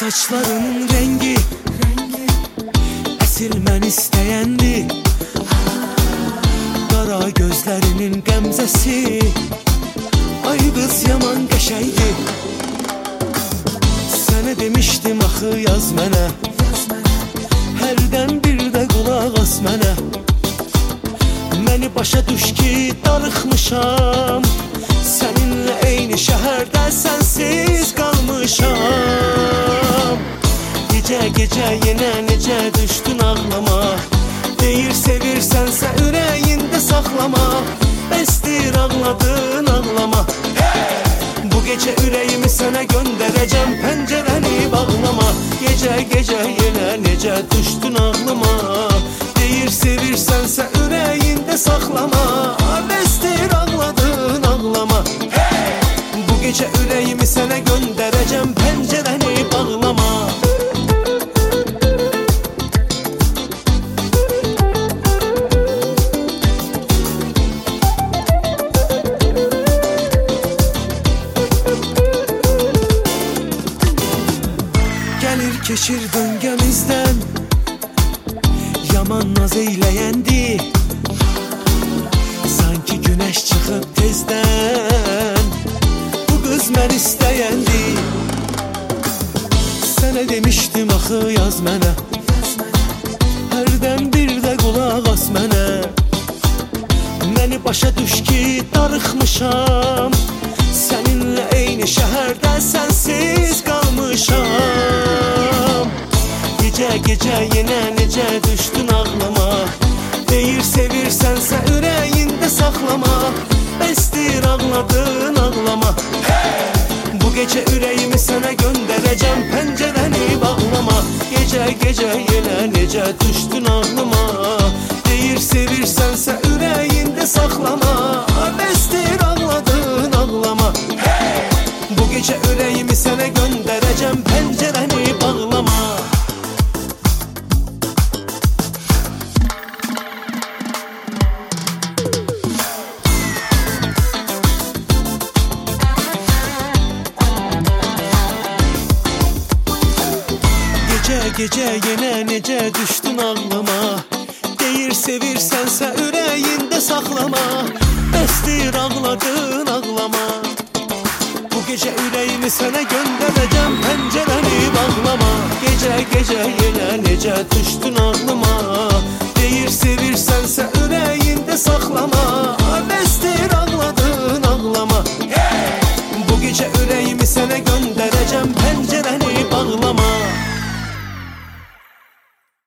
Saçlarının rengi əsl mən istəyəndi, qara gözlərinin qəmzəsi, ay qız yaman qəşəydi. Sənə demişdim axı yaz mənə, hərdən bir də qulaq as mənə. Məni başa düş ki darıxmışam, səninlə eyni şəhərdə sənsiz qalmışam. Gecə yenə necə düşdün ağlama, deyir sevirsənsə ürəyində saxlama. Bəsdir ağladın ağlama, bu gecə ürəyimi sənə göndərəcəm, pəncərəni bağlama. Gecə yenə necə düşdün ağlıma, deyir sevirsənsə ürəyində saxlama. Bəsdir ağladın ağlama, bu gecə ürəyimi sənə göndərəcəm, pəncərəni bağlama. Gəlir keçir döngəmizdən, yaman naz eyləyəndi, sanki günəş çıxıb tezdən, bu qız mən istəyəndi. Sənə demişdim axı yaz mənə, hərdən bir də qulaq as mənə. Məni başa düş ki darıxmışam, səninlə eyni şəhərdə sənsiz qalmışam. Gecə yenə necə düşdün ağlama, deyir sevirsənsə ürəyində saxlama. Bəsdir ağladın ağlama, bu gecə ürəyimi sənə göndərəcəm, pəncərəni bağlama. Gecə yenə necə düşdün ağlıma, deyir sevirsənsə ürəyində saxlama. Bəsdir ağladın ağlama, bu gecə ürəyimi sənə göndərəcəm, pəncərəni bağlama. Gecə yenə necə düşdün ağlıma, deyir sevirsənsə ürəyində saxlama. Bəsdir ağladın ağlama, bu gecə ürəyimi sənə göndərəcəm, pəncərəni bağlama. Gecə yenə necə düşdün ağlıma, deyir sevirsənsə ürəyində saxlama. Bəsdir ağladın ağlama, bu gecə ürəyimi sənə göndərəcəm,